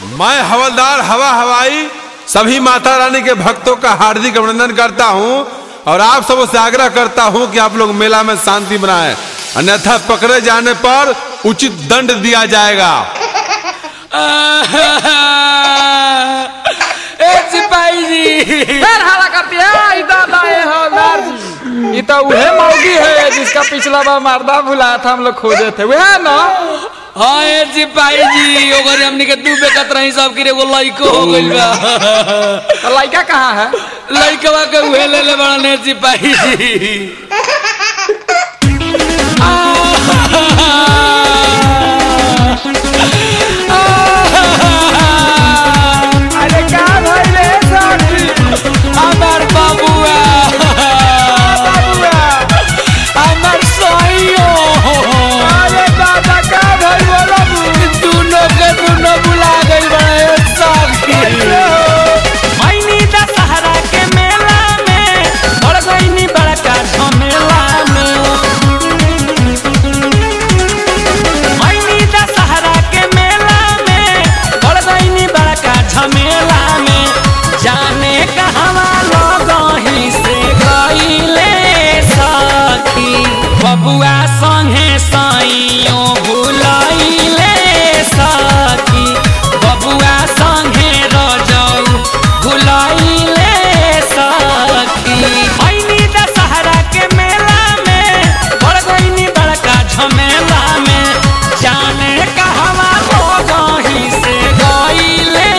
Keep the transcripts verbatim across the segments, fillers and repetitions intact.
मैं हवलदार हवा हवाई सभी माता रानी के भक्तों का हार्दिक अभिनंदन करता हूं और आप सबों से आग्रह करता हूं कि आप लोग मेला में शांति बनाएं, अन्यथा पकड़े जाने पर उचित दंड दिया जाएगा। ए सिपाही जी फिर हाला करती है इधर लाए हवलदार जी। ये तो वह मौगी है जिसका पिछला बार मर्दा बुलाया था, हम लोग खोजे थे वह ना। हाँ ए सिपाही जी ओकर हमनी के दू बेकत रही सब की एगो लइको हो गइल बा। तो लड़का कहाँ है? लइकवा के उहे ले ले बड़ा ने सिपाही जी। अरे क्या भाई रे साथी हमार बाबुआ बाबूआ, हमार सोइयो अरे दादा का भाई बोला दोनों के दोनों बुला गइल बड़े साथी। मैनी दशहरा के मेला में बढ़ गईनी बड़का झमेला में। मैनी दशहरा के मेला में बढ़ गईनी बड़का झमेला में। जाने कहवा लगही से गईले सखी बबुआ संगे साइयों भुलाइले सखी बबुआ संगे रजऊ भुलाइले सखी। मैनी दशहरा के मेला में बढ़ गईनी बड़का झमेला में। जाने कहवा लगही से गईले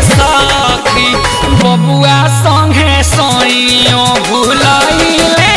सखी बबुआ संगे साइयों भुलाइले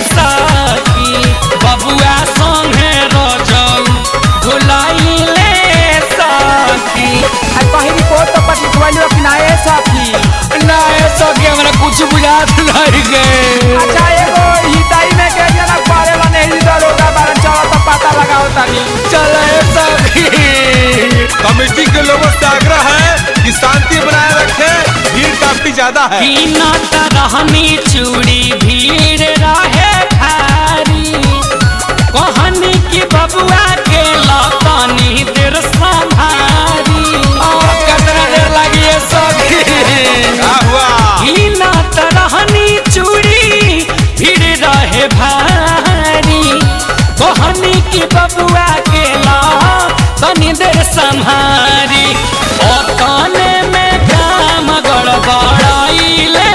सखी बबुआ संगे रजऊ भुलाइले सखी। आज कहीं रिपोर्ट तो पर लिखवाइल कि ना है साथी। ना ए सखी हमरा कुछ बुझात नहीं गए। अच्छा एगो हिताई में के जना पारेला नहीं दरोगा बारन चला तो पता लगाओ तानी। चल ए सखी कमेटी के लोगों से आग्रह है कि शांति बनाए रखें, भीड़ काफी ज्यादा है। बिना तरहनी चूड़ी भीड़ रहे भारी कहनी की बबुआ के लतानी देर संभारी। और कितना देर लगी ए सखी। क्या हुआ? बिना तरहनी चूड़ी भीड़ रहे भारी कहनी की बबुआ के लतानी देर संभारी। और काने में काम गड़बड़ाइले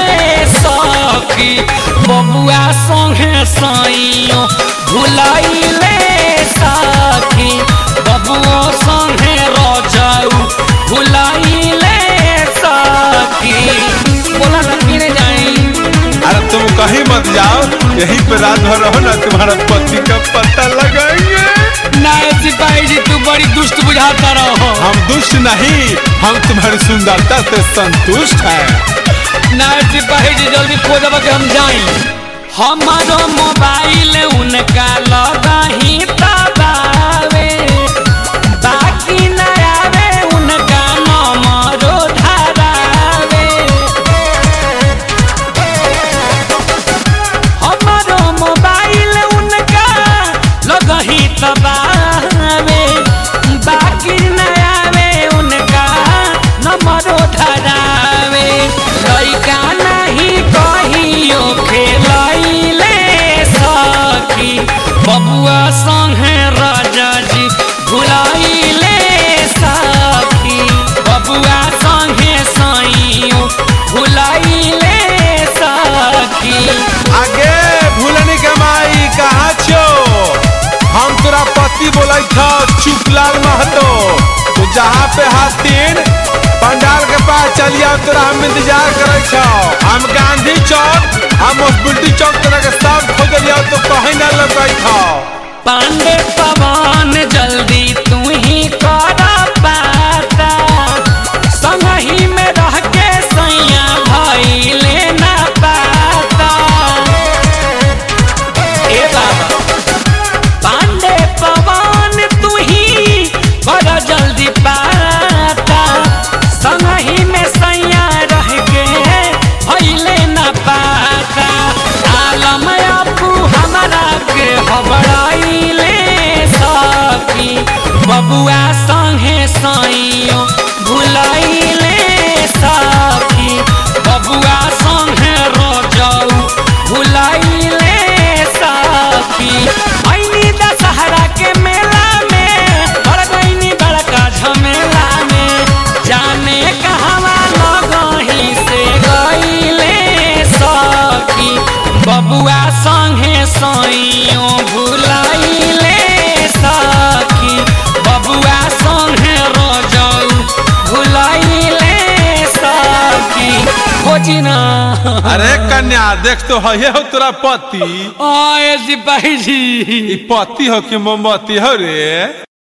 सखी बबुआ संगे साइयों भुलाइले सखी बबुआ संगे रजऊ भुलाइले सखी। बोला लकीरे जाई अरे तुम कहीं मत जाओ, यहीं पे रात भर रहो ना, तुम्हारा पति का पता लगाएंगे। ना ए सिपाही जी तू बड़ी दुष्ट बुझाता रहो। हम दुष्ट नहीं, हम तुम्हारी सुंदरता से संतुष्ट हैं। ना ए सिपाही जी जल्दी खोजब के हम जाई। हमारो मोबाइल उनका लगाही तबावे बाकी न आवे उनका नंबरो धरावे। हमारो मोबाइल उनका लगही तबावे बाकी न आवे उनका नंबरो धरावे। लइका नहीं कहियो खेलाइले सखी बबुआ संगे राजा जी भुलाइले सखी बबुआ संगे साइयों भुलाइले सखी। आगे भूलनी के माई कहाँ छो? हम तोरा पति बोलाई था चुपलाल महतो, तो जहाँ पे हाथीन पंडाल के पास चलिए, तोरा हम इंतजार करे छो। हम गांधी चौक हम हॉस्पिटल चौक तोरा के सब खोज लिया, तो कहीं ना लग गई था। पांडे पवन जल्दी तू ही करा पाता संगही में रह के सैया भाई लेना पाता। ए बाबा पांडे पवन तू ही करा जल्दी पाता संगही में सैया रह के भाई लेना पाता। आलम आपू हमारा के हबड़ाइले सखी बबुआ सा आईनी दशहरा के मेला में पड़ गईनी बड़का झमेला में जाने कहवा लगही से गईले सखी बबुआ संगे सइयो भुलाइले सखी बबुआ संगे रोजऊ भुलाइले सखी खोजी ना। अरे कन्या देख तो है हो तोरा पति आए सिपाही जी ई पति हो कि मोमबत्ती हो रे।